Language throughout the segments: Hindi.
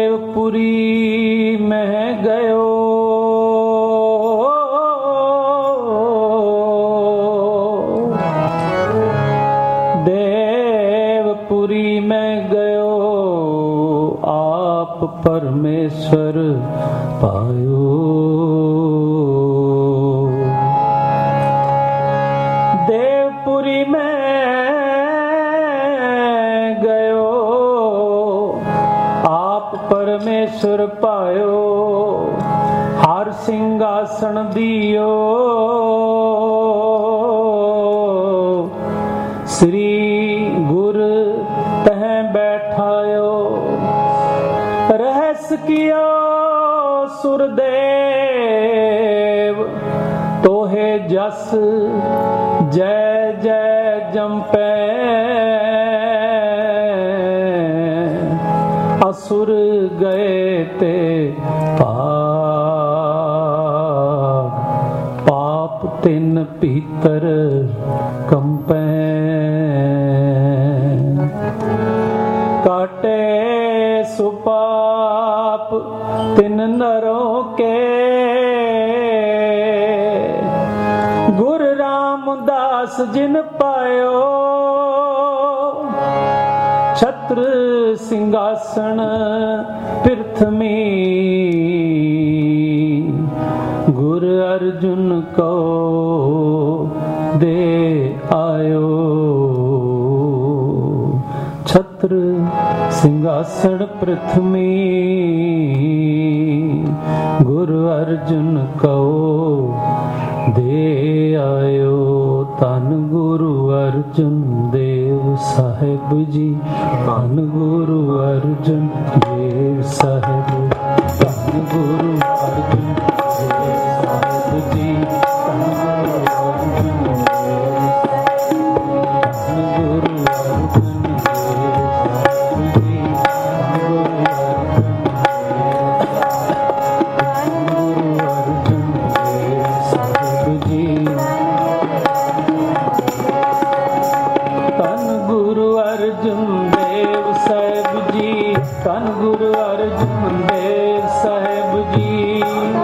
देवपुरी में गयो देवपुरी में गयो आप परमेश्वर पायो देवपुरी में गयो आप परमेश्वर पायो हार सिंहासन दियो श्री गुर तह बैठायो रहस्य कियो सुरदेव तोहे जस जय जय जंपे असुर गए ते पाप तिन पीतर कंपे काटे सुपाप तिन नरों के गुरु रामदास जिन पायो छत्र सिंहासन पृथ्वी गुरु अर्जुन को दे आयो छत्र सिंहासन पृथ्वी गुरु अर्जुन को दे आयो तन गुरु अर्जुन देव साहेब जी तन गुरु अर्जुन देव साहेब तन गुरु अर्जुन देव साहेब जी तन गुरु अर्जुन धन गुरु अर्जुन देव साहेब जी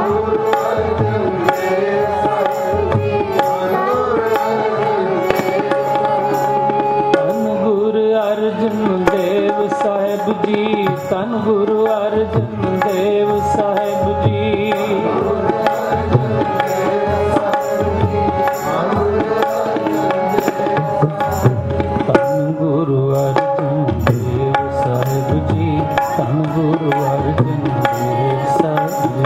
धन गुरु अर्जुन देव साहेब जी धन गुरु अर्जुन देव साहेब जी धन गुरु अर्जुन देव साहेब जी धन गुरु अर्जुन देव साहेब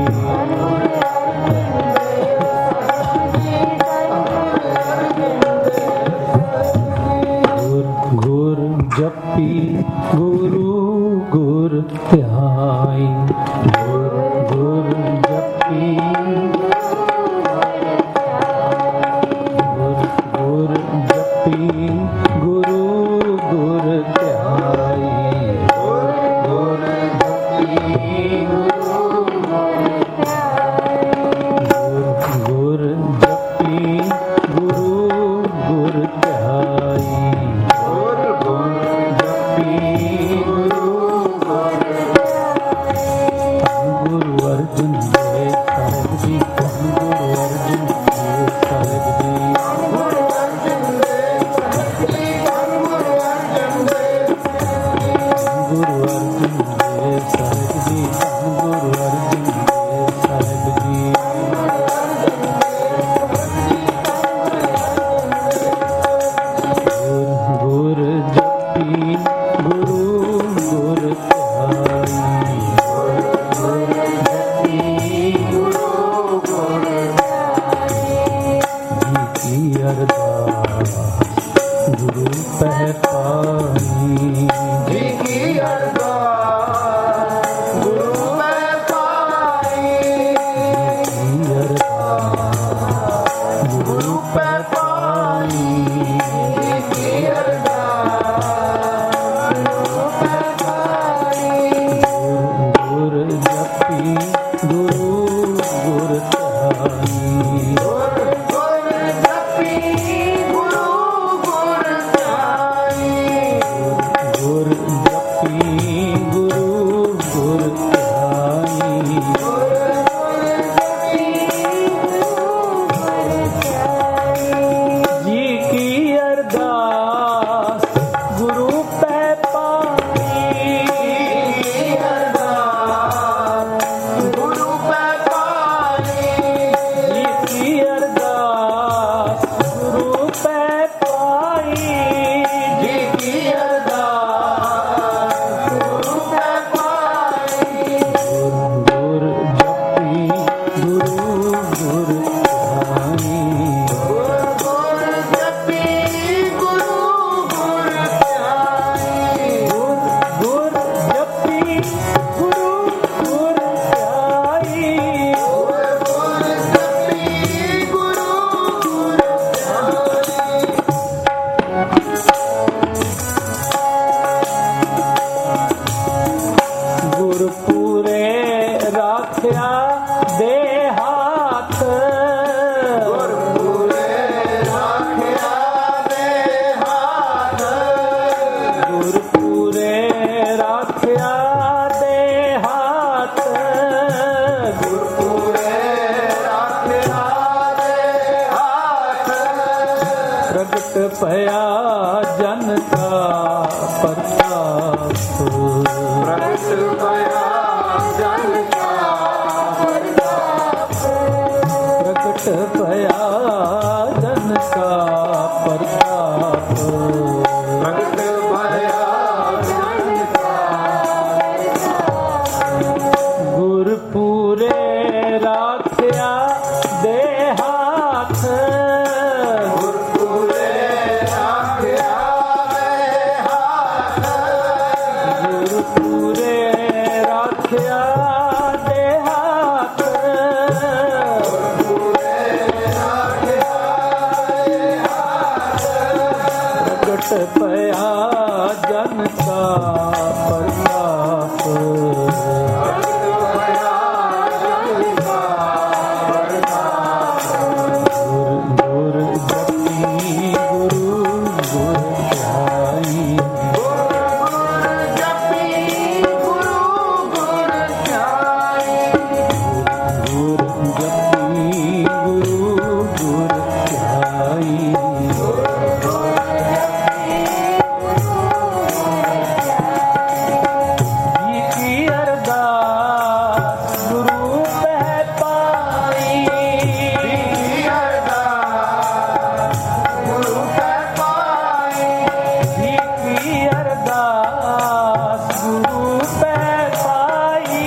जी गुर जपी गुरु गुर ध्याई गुर गुर जपी गुर गुर जपी गुरु गुर ध्याई गुर जपी गुर जपी गुरु गुर ध्याई गुर जपी गुरु अर्जुन देव साहेब जी गुरु अर्जुन देव साहेब जी गुरु अर्जुन देव साहेब जी गुरु अर्जुन देव साहेब जी गुरु अर्जुन देव साहेब जी गुर जपी गुरु गुर ध्याई गुर जपी गुरु गुर जी की अरदास गुरु पह पाई जी की अरदास गुरु पह पाई जी अरदास गुरु पह पाई जी की अरदास गुरु पह पाई पया जन का प्रताप, प्रगट भया जन का प्रताप, प्रगट भया जन का प्रताप, प्रगट भया जन का गुरपुरे राख्या दे हाथ, गुरपुरे राख्या दे हाथ, गुरपुरे राख्या दे हाथ, गुरपुरे राख्या दे हाथ, प्रगट भया जन का प्रताप, प्रगट भया जन का प्रताप, गुर जपी गुरु गुर ध्याई, गुर जपी गुरु गुर ध्याई, गुर जपी गुरु गुर ध्याई, जी की अरदास गुरु पह पाई, अरदास गुरु के पाई, जी की अरदास गुरु पह पाई,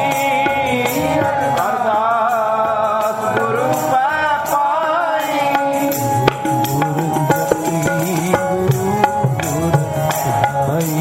अरदास गुरु पे पाई, गुर जपी गुरु गुर ध्याई,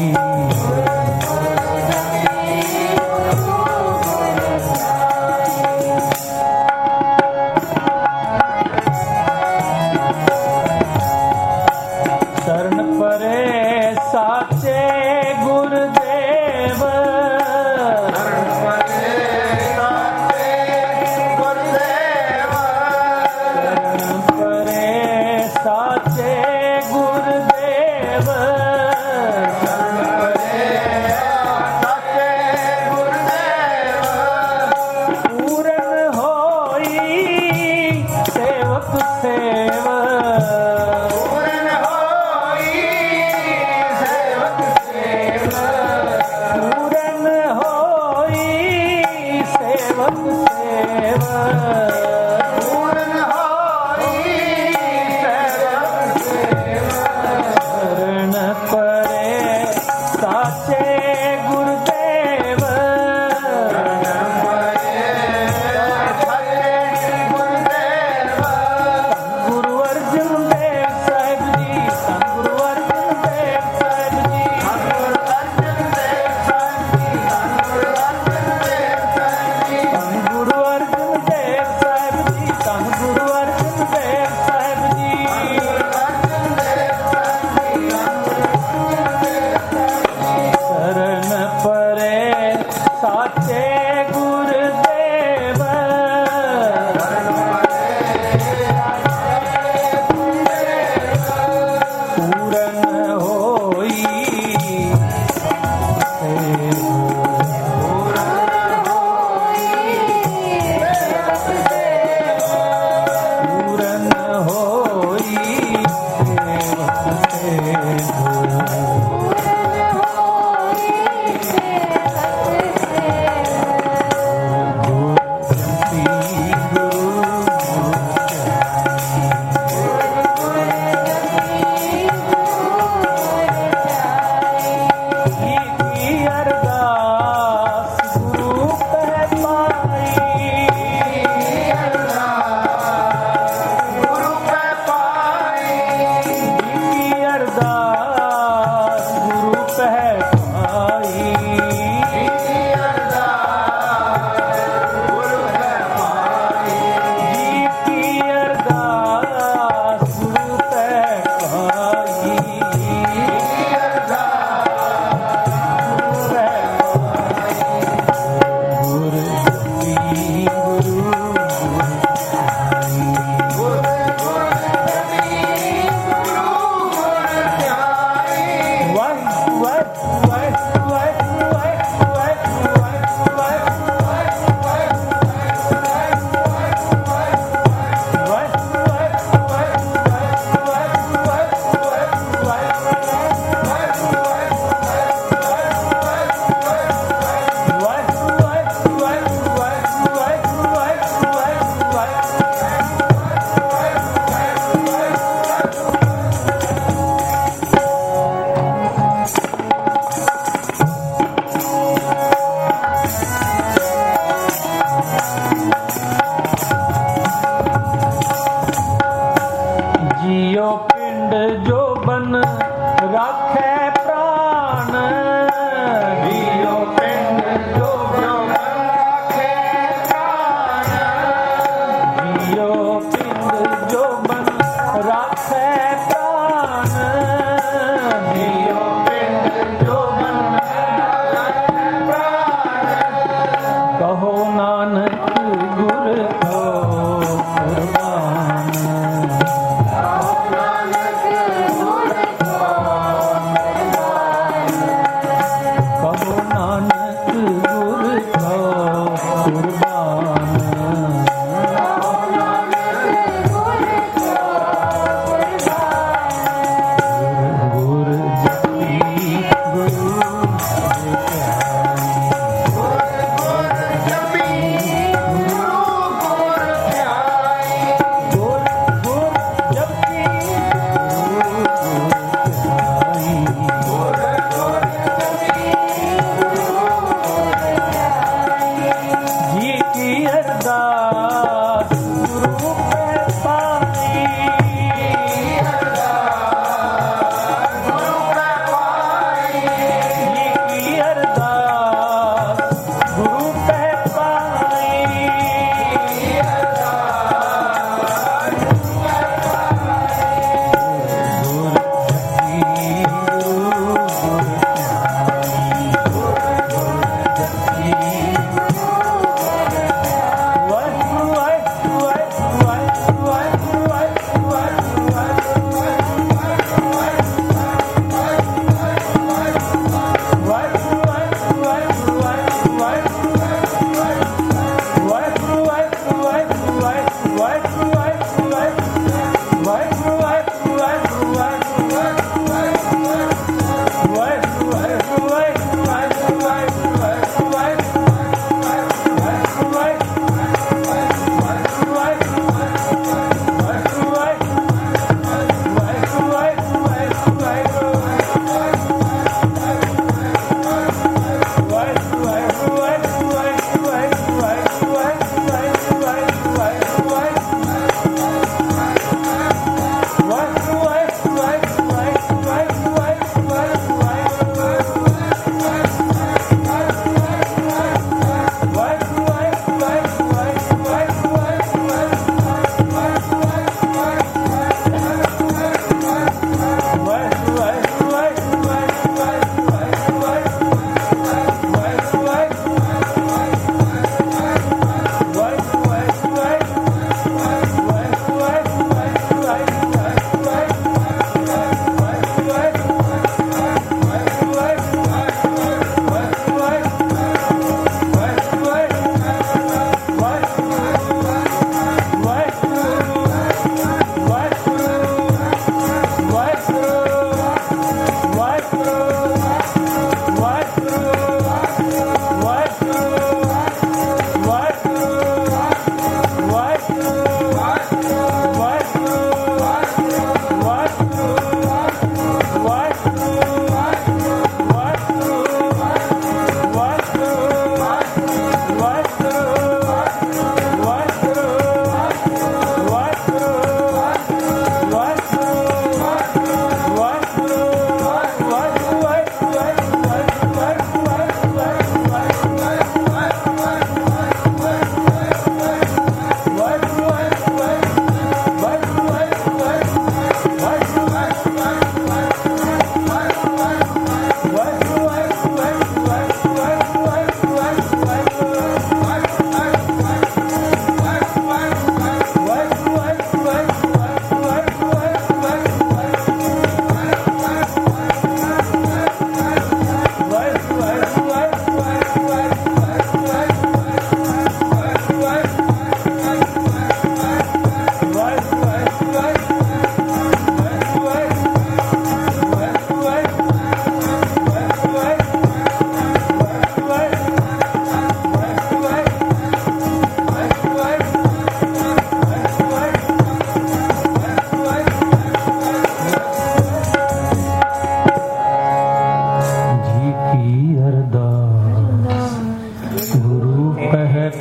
शरण परे साचे गुरुदेव, शरण परे साचे गुरुदेव, शरण परे साचे गुरुदेव, शरण परे साचे गुरुदेव, पूरन होई सेवक सेव, पूर्ण होई सेवक सेव, पूरन होई सेवक सेव, पूर्ण होई सेवक सेव, शरण परे साचे गुरुदेव, शरण परे साचे गुरुदेव, गुरु अर्जुन देव साहिब जी, धन गुरु अर्जुन देव साहिब जी, गुरु अर्जन देव साहिब जी, गुरु अर्जन देव साहिब जी, धन गुरु अर्जुन देव साहिब जी, धन गुरु अर्जुन देव साहिब जी, शरण परे साचे गुरुदेव, पूरन होई पूरन होई सेवक सेव,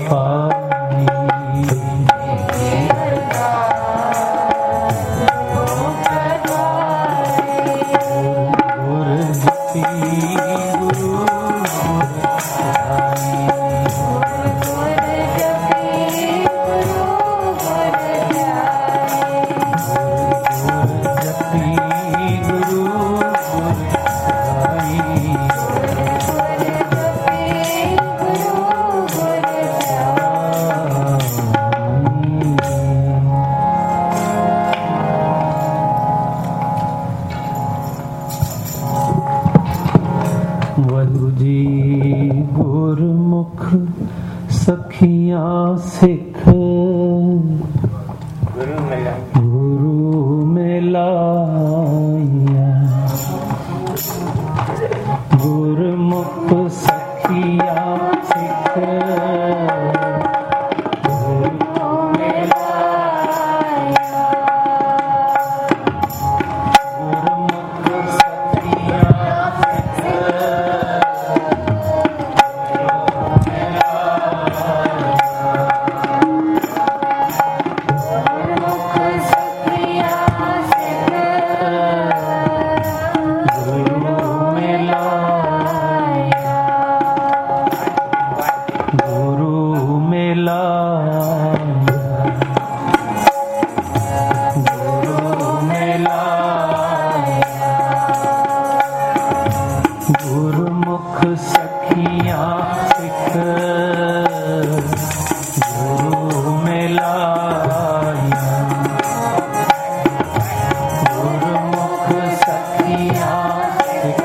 पाई गुर जपी गुरु वाहिगुरु जी गुरमुख सखियां सिख गुरु मिलाइया गुरमुख सखियां सिख गुरु मिलाइया गुरमुख सखियां गुरमुख सखियां सिख गुरु मिलाइया गुरमुख सखियां सिख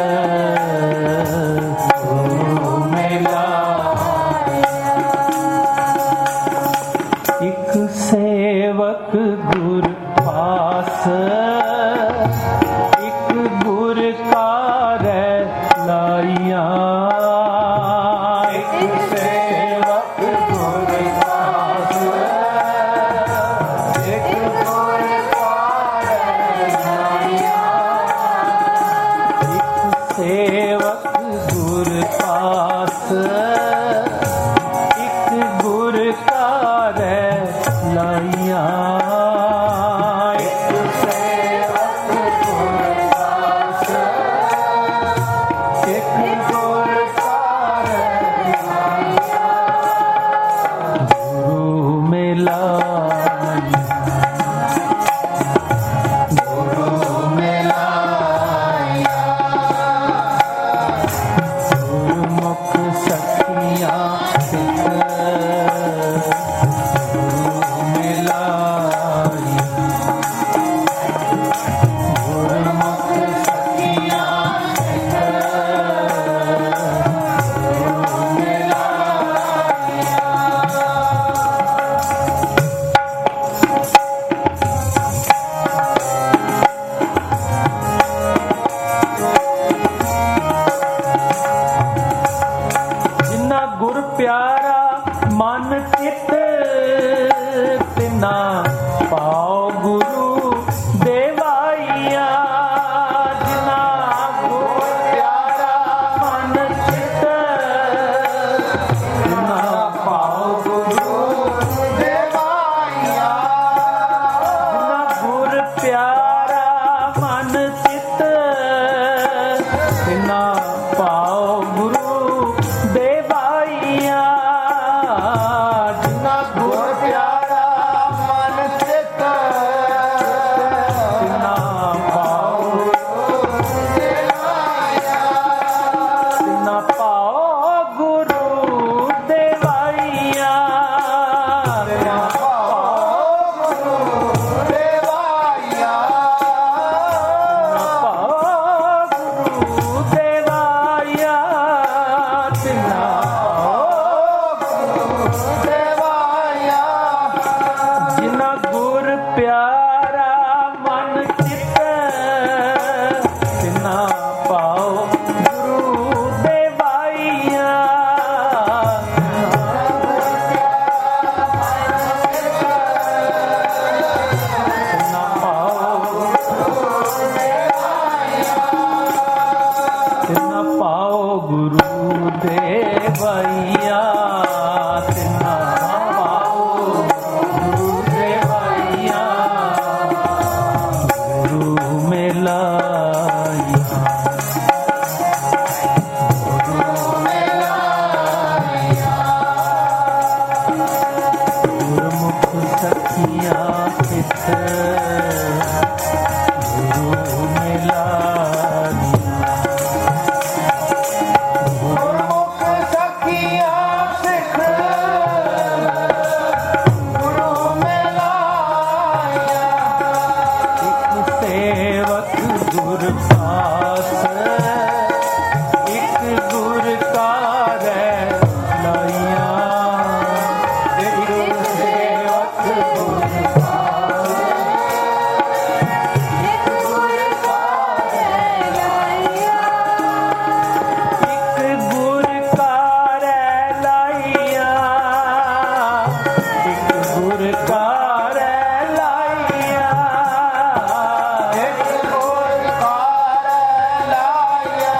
गुरु मिलाइया एक सेवक गुर पास एक गुर का लाइया एक सेवक गुर पास एक गुर लाइया एक सेवक गुर पास एक गुर का लाइया गुर प्यारा मन चित तिना पाओ गुरु देवाइया जिना गुर प्यारा मन चित तिना पाओ गुरु देवाइया जिना गुर प्यारा मन चित तिना पाओ गुरु देवाइया जिना गुर प्यारा सखिया सिख गुरु मिला गुरमुख सखिया सिख गुरु मिलाया एक सेवक गुर पास एक गुर का लाइया एक सेवक गुर एक गुर का लाइया एक गुर का लाइया एक गुर कार लाया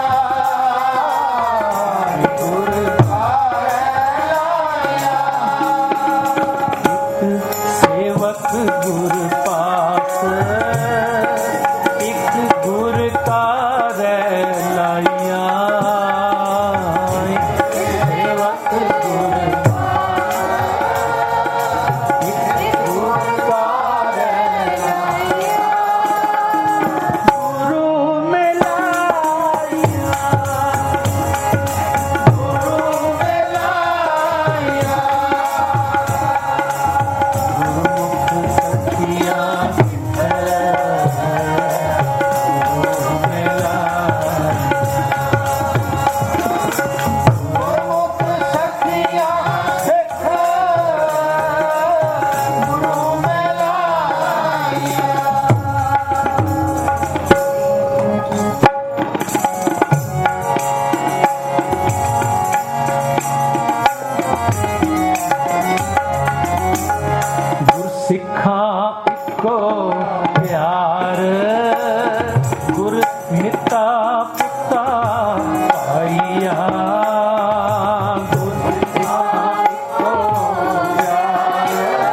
गुर कार लाया सेवक गुर पास एक गुर का लाइया सेवक गुर एक गुर का गुरु मिलाया गुरु मिलाया गुरुमुख सखिया गुरु मिला गुरमुख सखिया सिख गुरु मिलाया गुर सिखा को प्यार गुर मिता पिता पाइया गुर सिखा को प्यार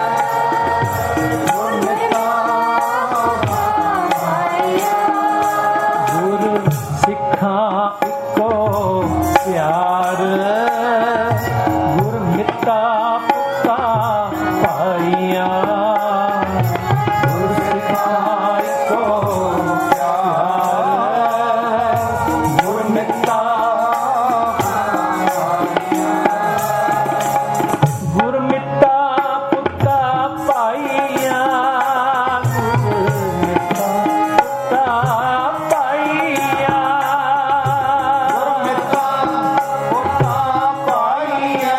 गुर मिता गुर सिखा को प्यार गुर मिता पिता पाइया गुर सिखाए को प्यार गुर मिता गुर मिता पुता पाइया गुर मिता पुता पाइया गुरमिता पुता पाइया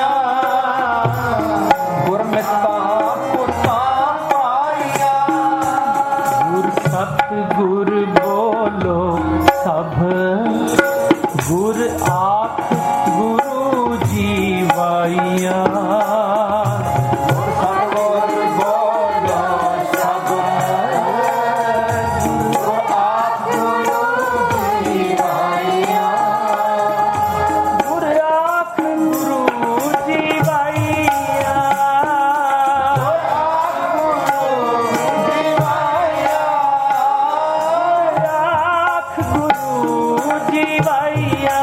गुरमिता पुता पाइया गुर सतगुर बोलो सब गुर आख गुरु जीवाइया सतगुर बोलो सब गुरु आप गुरु जीवाइया गुर आख गुरु जीवाइया आख गुरु जीवाइया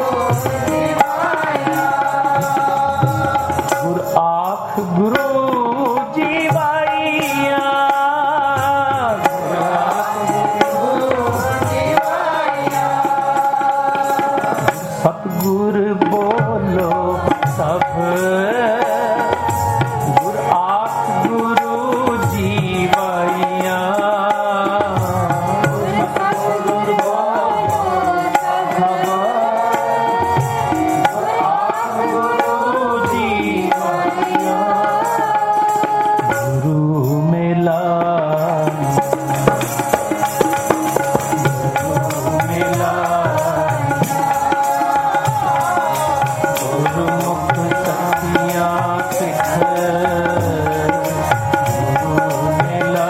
गुरु गुरुमुख सखिया सिख गुरु मिला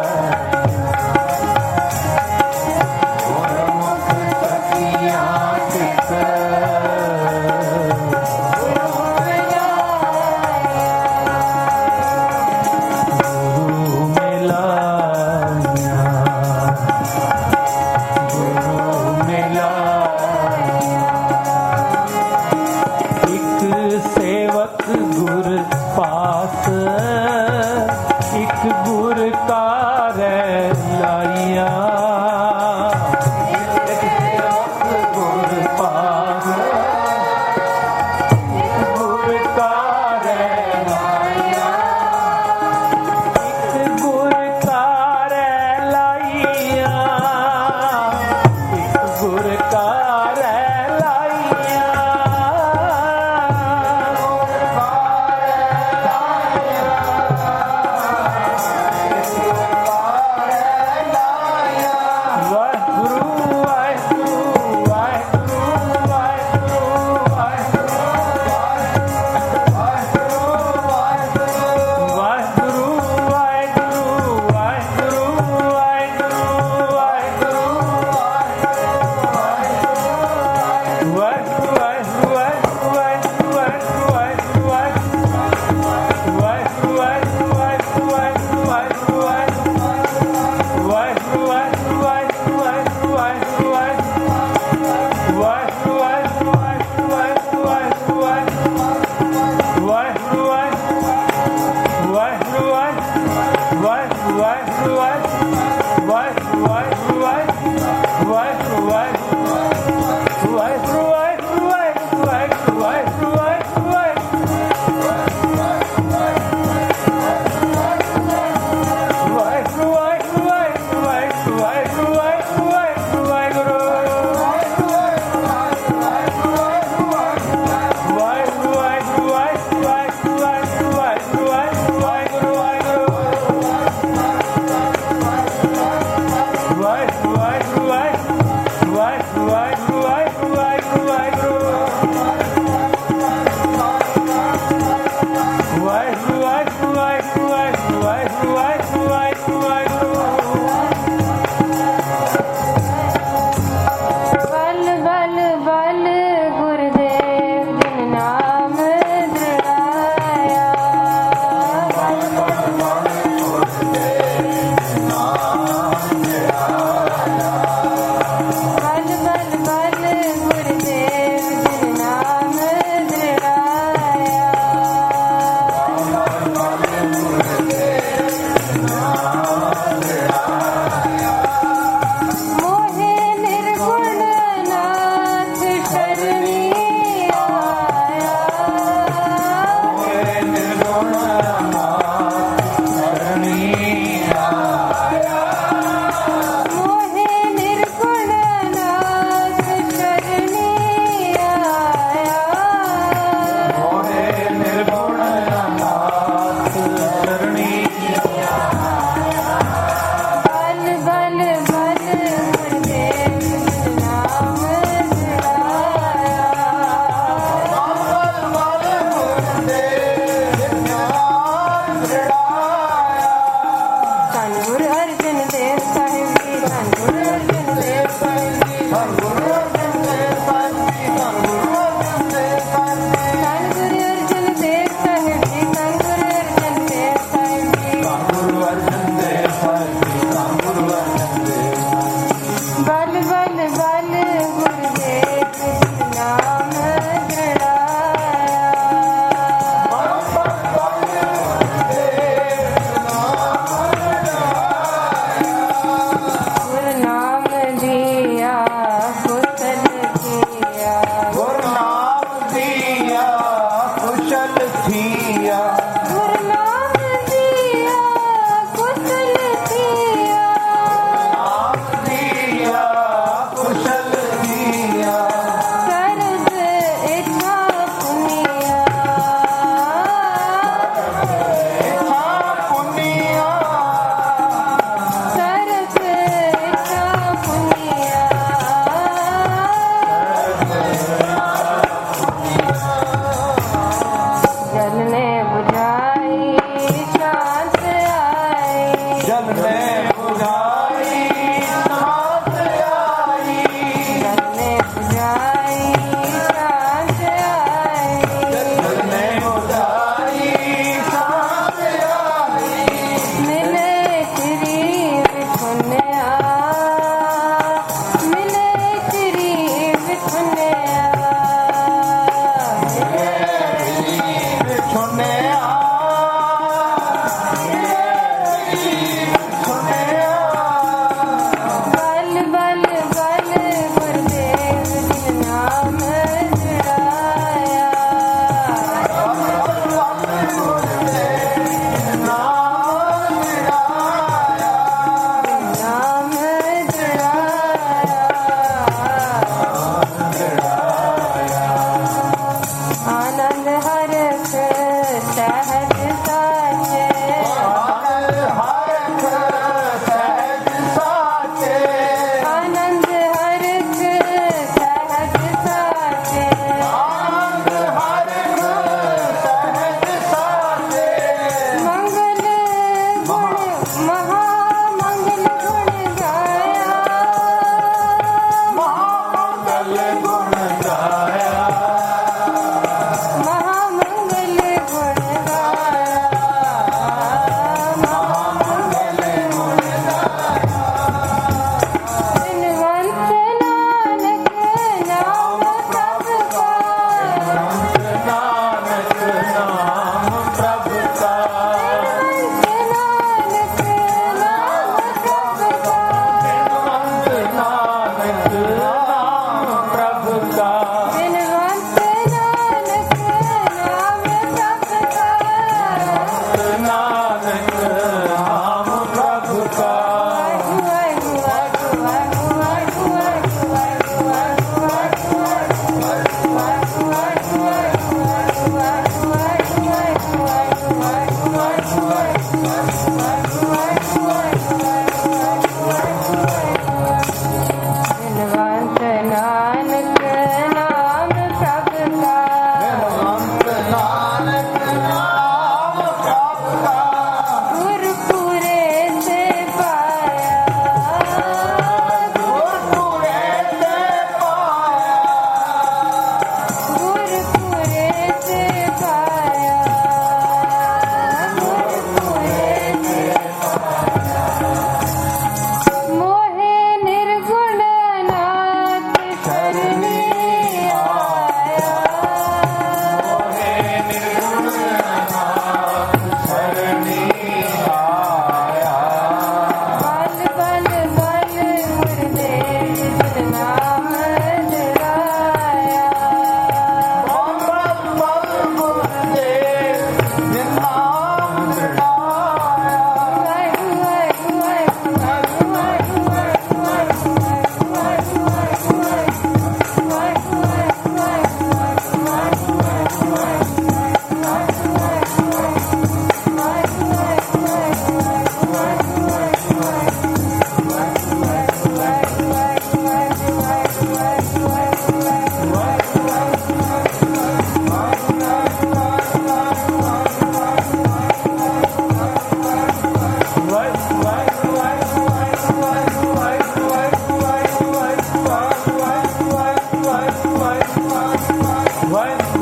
गुरुमुख सखिया सिख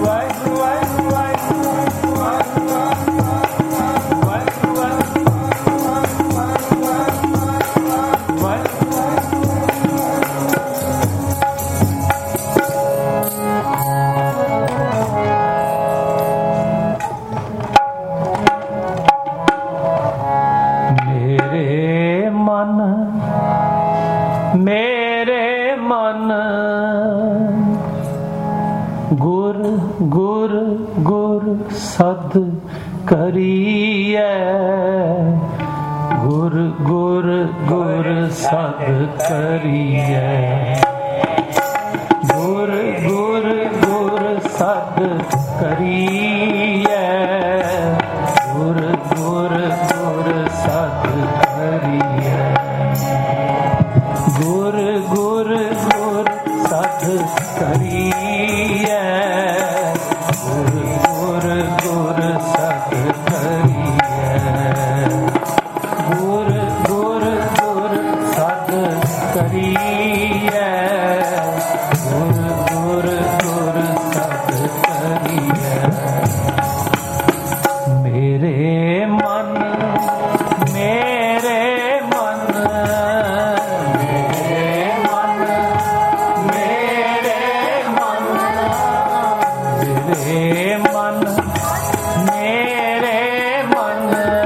मेरे मन गुर गुर गुर सद करिए, गुर गुर गुर सद करिए, गुर गुर गुर सद करिए, गुर गुर गुर सद करिए, गुर गुर गुर सद करिए, गुर गुर गुर सद करिए, गुर गुर गुर सद करिए, गुर गुर गुर सद करिए। मेरे मन मेरे मन मेरे मन मेरे मन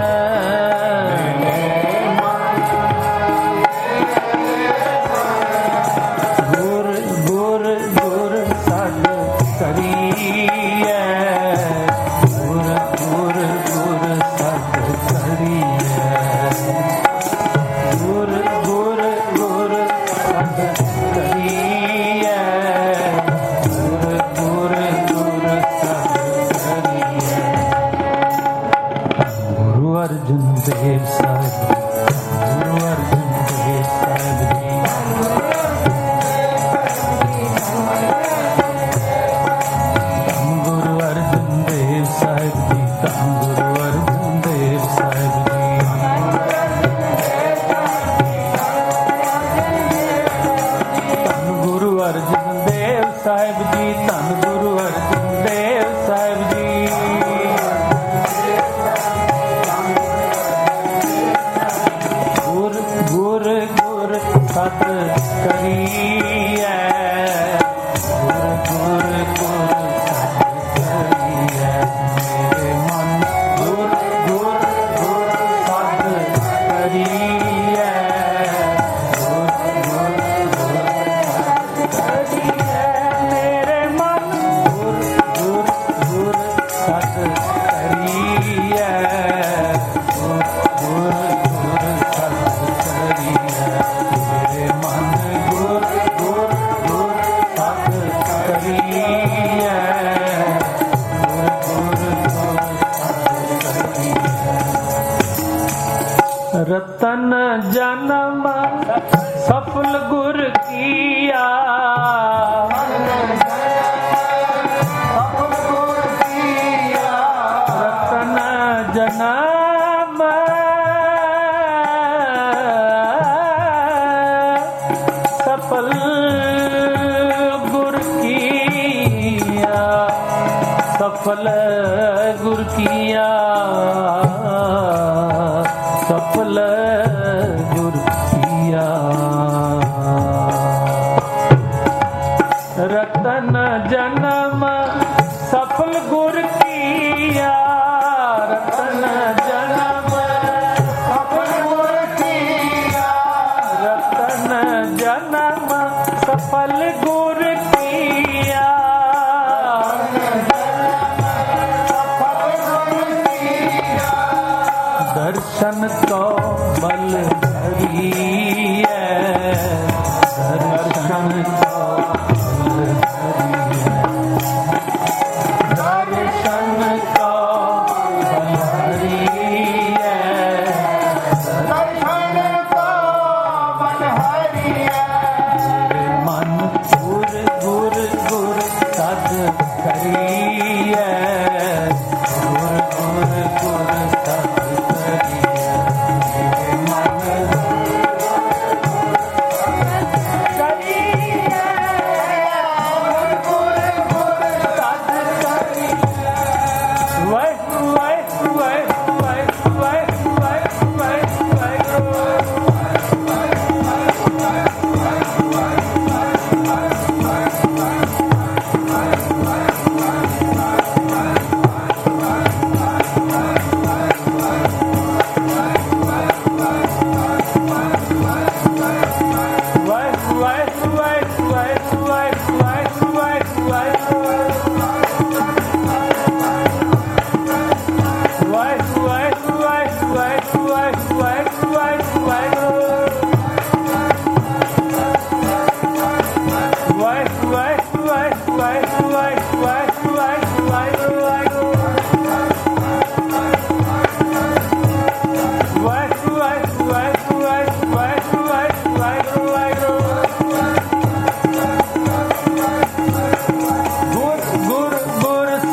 गुर गुर गुर सद करिए, गुर गुर गुर सद करिए, गुर गुर गुर सद करिए, गुर गुर गुर सद करिए। गुरु अर्जुन देव साहब, गुरु अर्जुन देव साहब जी, गुरु अर्जुन देव साहब जी, गुरु अर्जुन देव साहब जी, गुरु अर्जुन देव साहब जी, धन गुरु अर्जुन देव साहब जी, गुर गुर गुर सत करिए, गुर गुर गुर सत करिए। मेरे मन गुर गुर गुर सत करिए, गुर गुर गुर सत करिए। मेरे मन गुर गुर गुर सत करिए, गुर गुर गुर सत करिए। मेरे मन गुर गुर गुर सत करिए, गुर गुर गुर सत करिए। रतन जन्म सफल गुर किया, रतन जन्म सफल गुर किया, सफल गुर किया, सफल गुर किया। रतन जन्म सफल गुर किया, रतन जन्म सफल गुर किया, रतन जन्म सफल गुर किया, दर्शन तो बल धरिए, दर्शन तो बल धरिए, दर्शन तो बल धरिए, दर्शन तो बल धरिए। मेरे मन गुर गुर गुर सद करिए, गुर गुर गुर सद करिए। मेरे मन करिए,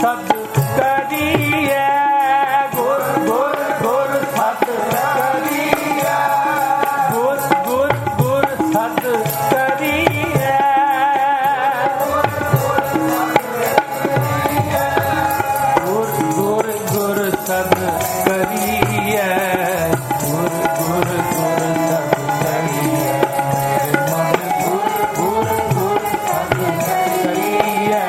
सद करिए गुर गुर गुर सद करिए गुर गुर गुर सद करिए गुर गुर गुर सद करिए गुर गुर गुर सद करिए मन गुर गुर गुर सद करिए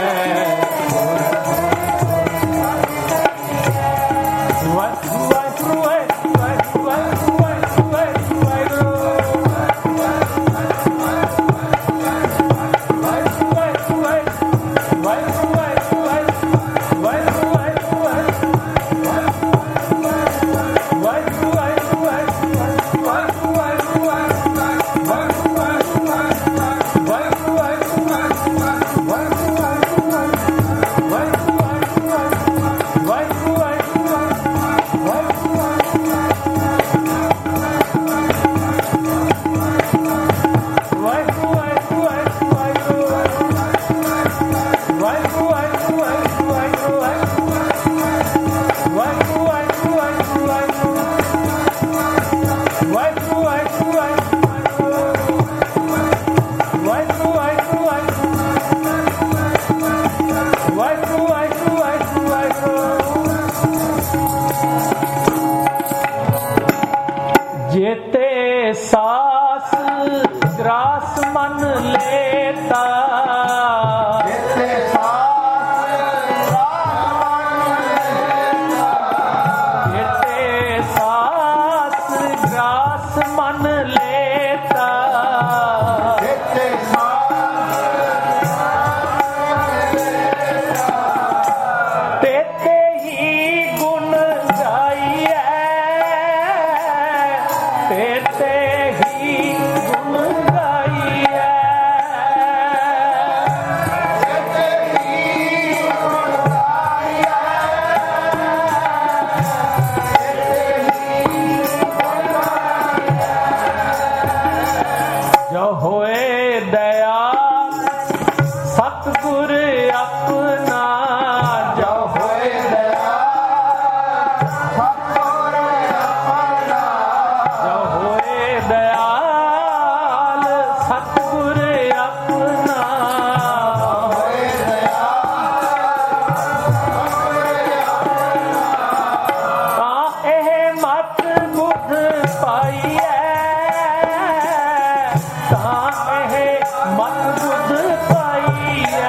जेते सास ग्रास मन लेता जेते जेते सास ग्रास मन लेता जेते तेते ही गुण गाइए तेते ही गुण गाइए जो होए दयाल सतगुर अपना जो होए जो होए दयाल सतगुर अपना तां एह मत बुध पाइए तां एह मत बुध पाइए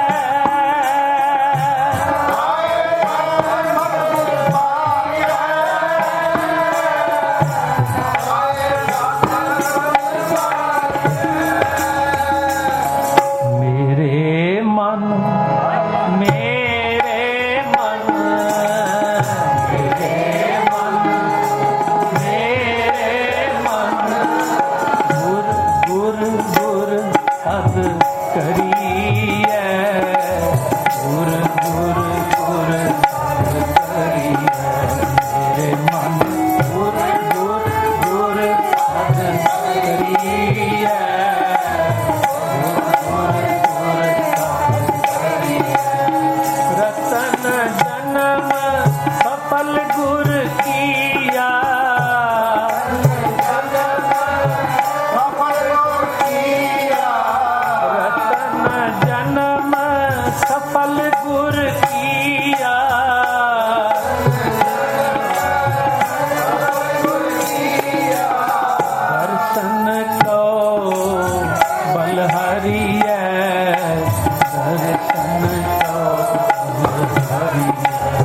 मेरे मन मेरे मन मेरे मन मेरे मन गुर गुर गुर सद करिए गुर गुर गुर सद करिए मेरे मन गुर गुर गुर सद करिए रतन जन्म सफल गुर किया रतन जन्म सफल गुर किया दर्शन को बलहरिए दर्शन को बलहरिए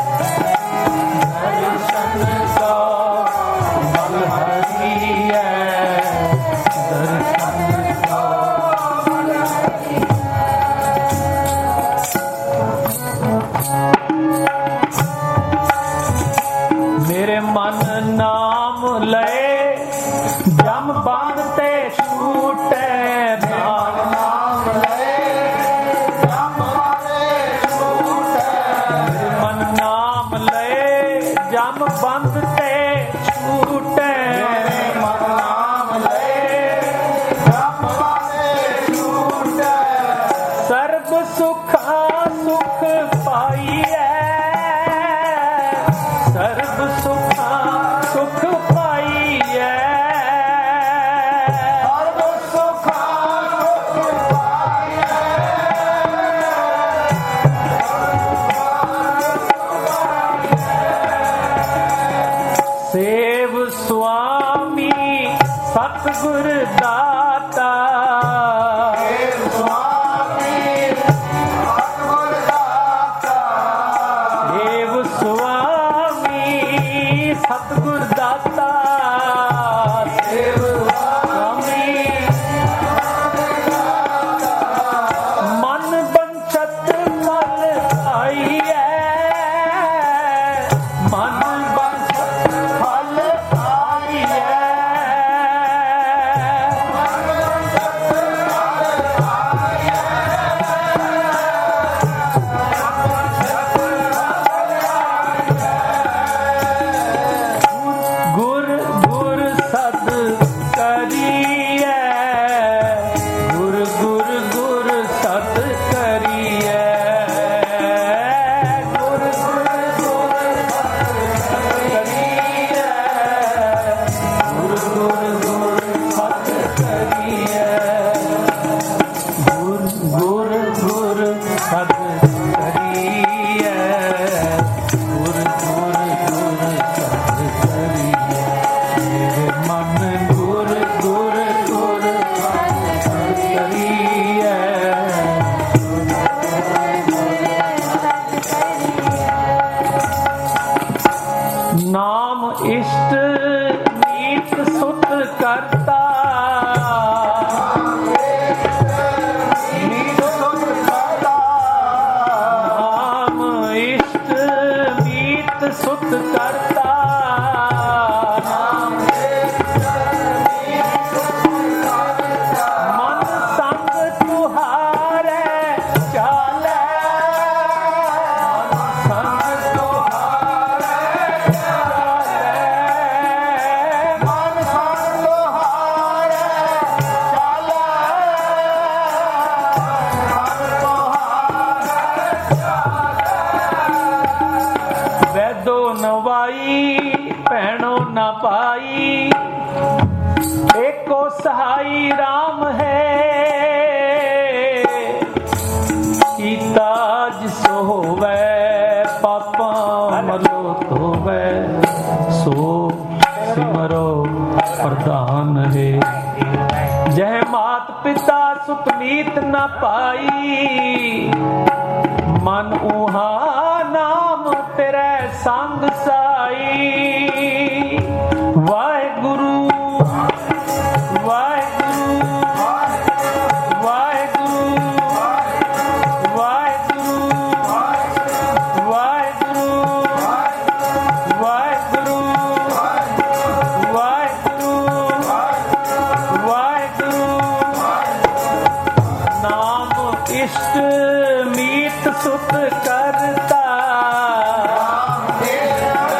दर्शन को बलहरिए दर्शन को मेरे मन नाम लए जम बांधते छूटे नाम मन नाम लए जम बांधते छूटे सर्ब सुखा सुख पाई पाइए सर्ब सुखा सुख पाइए सर्ब सुखा सुख पाइए सेव स्वामी सतगुर दाता देव स्वामी सतगुर दाता देव स्वामी सतगुर दाता देव स्वामी मन बंचत फल आइए मन बंचत फल आइए गुर गुर सद करिए गुर गुर गुर सद करिए गुर गुर गुर सद करिए गुर गुर गुर सद करिए गुर गुर गुर सद करिए गुर गुर गुर सद करिए मेरे मन गुर गुर गुर सद करिए नाम इष्ट मीत सुत करता मीत सुख करता नाम इष्ट मीत सुत करता मन संग तुहारे चाले मन संग तुहारे चाले मन संग तुहारे चाले मन तुहारे वैदो नवाई भैणो न पाई एको सहाई राम है कीता जिसो होवे पापा मलो धोवे सो सिमरो प्रधान है जह मात पिता सुत मीत न पाई मन उहा नाम तेरे संग साई वाहेगुरु वाहेगुरु वाहेगुरु वाहेगुरु वाहेगुरु वाहेगुरु वाहेगुरु वाहेगुरु नाम इष्ट मीत सुत करता देव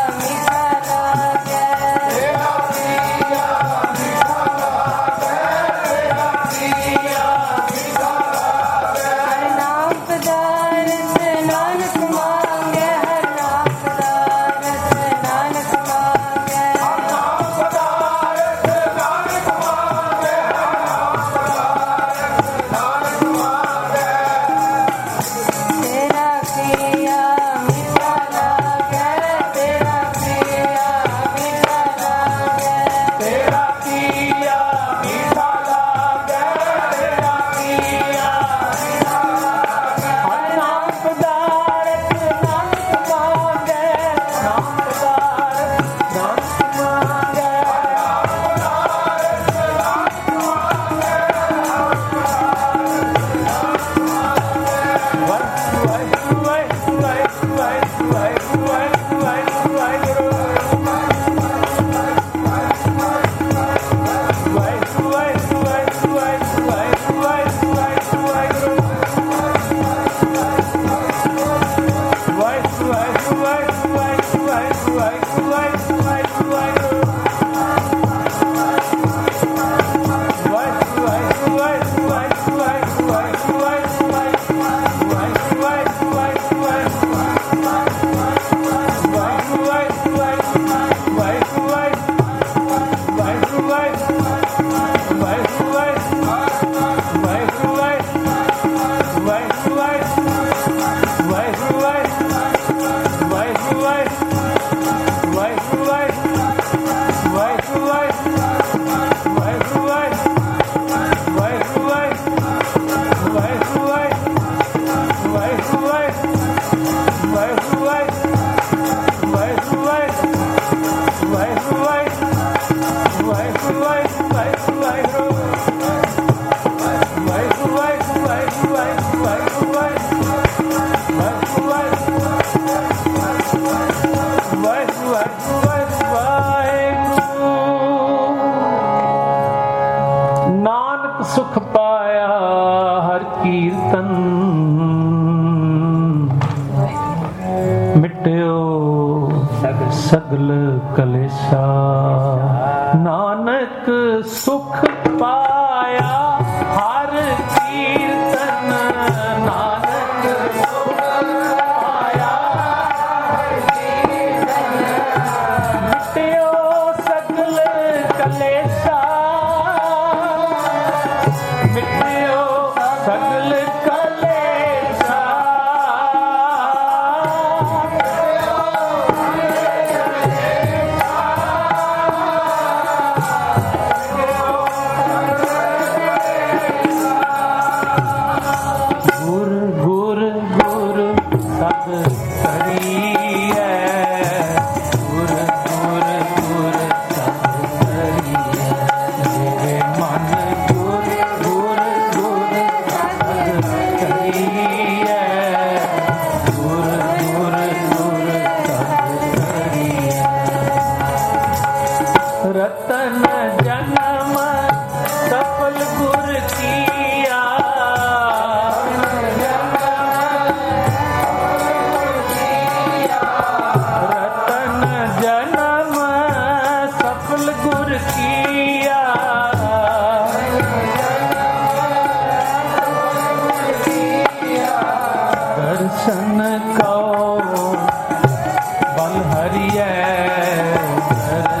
सुख पाया हर कीर्तन मिट्यो सगल कलेशा नानक सुख पाया हर कीर्तन नानक सुख पाया हर कीर्तन मिट्यो सगल कलेशा मिट्यो सगल कलेशा गुर गुर गुर सब करिए गुर गुर गुर सब करिए मेरे मन गुर गुर गुर सब करिए गुर गुर गुर सब करिए रतन जन्म सफल गुर किया रतन जन्म सफल गुर किया दर्शन को बल हरिय